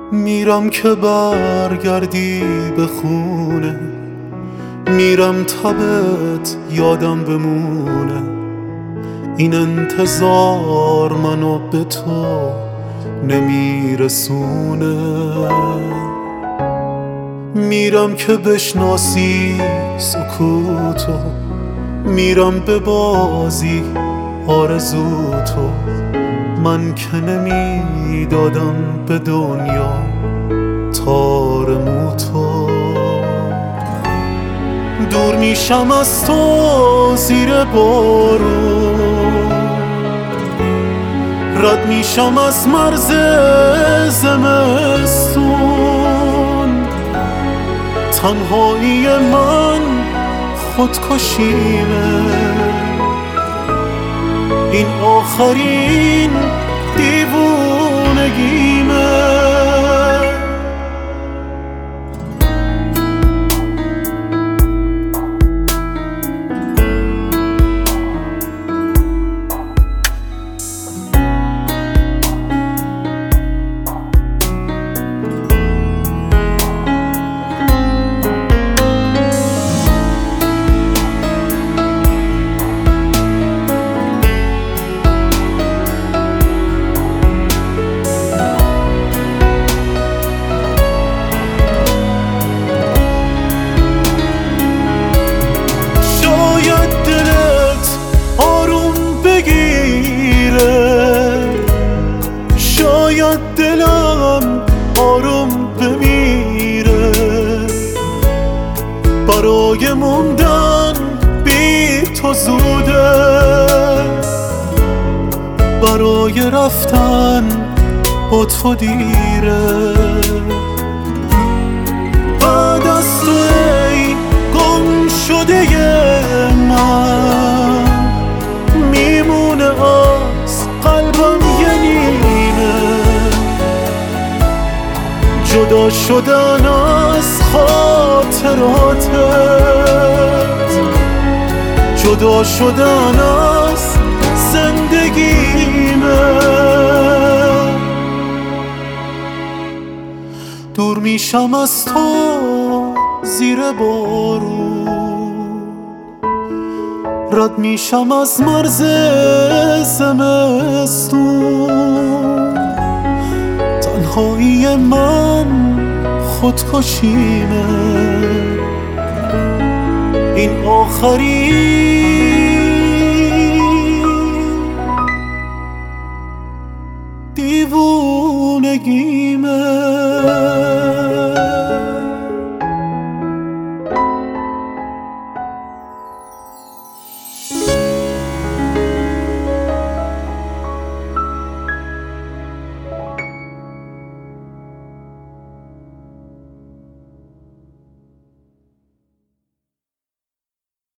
میرم که برگردی به خونه، میرم تبت یادم بمونه. این انتظار منو به تو نمیرسونه. میرم که بشناسی سکوتو، میرم به بازی آرزوتو. من که نمیدادم به دنیا تار موتو. دور میشم از تو زیر بارون، رد میشم از مرز زمستون. تنهایی من خودکشیمه، این آخرین دیوونگیمه. شاید دلم آروم بمیره، برای موندن بی تو زوده، برای رفتن با تو دیره. بعد از تو ای گم شده من، میمونه از قلبم یه نیمه. جدا شدن از خاطراتت، جدا شدن از زندگیمه. دور میشم از تو زیر بارون، رد میشم از مرز زمستون. تنهایی من خودکشیمه، این آخرین